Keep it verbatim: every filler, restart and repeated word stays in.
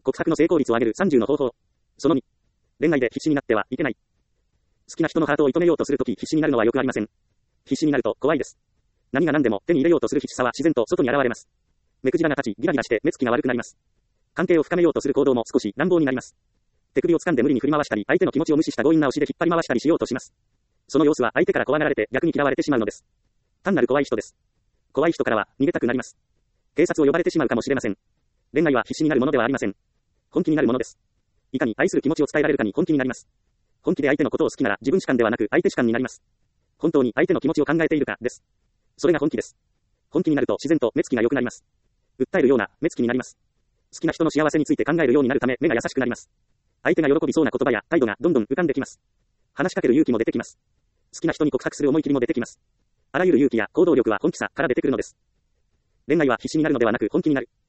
告白の成功率を上げるさんじゅうの方法。そのに。恋愛で必死になってはいけない。好きな人のハートを射止めようとするとき必死になるのはよくありません。必死になると怖いです。何が何でも手に入れようとする必死さは自然と外に現れます。目くじらが立ち、ギラギラして目つきが悪くなります。関係を深めようとする行動も少し乱暴になります。手首を掴んで無理に振り回したり、相手の気持ちを無視した強引な押しで引っ張り回したりしようとします。その様子は相手から怖がられて逆に嫌われてしまうのです。単なる怖い人です。怖い人からは逃げたくなります。警察を呼ばれてしまうかもしれません。恋愛は必死になるものではありません。本気になるものです。いかに愛する気持ちを伝えられるかに本気になります。本気で相手のことを好きなら自分主観ではなく相手主観になります。本当に相手の気持ちを考えているかです。それが本気です。本気になると自然と目つきが良くなります。訴えるような目つきになります。好きな人の幸せについて考えるようになるため目が優しくなります。相手が喜びそうな言葉や態度がどんどん浮かんできます。話しかける勇気も出てきます。好きな人に告白する思い切りも出てきます。あらゆる勇気や行動力は本気さから出てくるのです。恋愛は必死になるのではなく本気になる。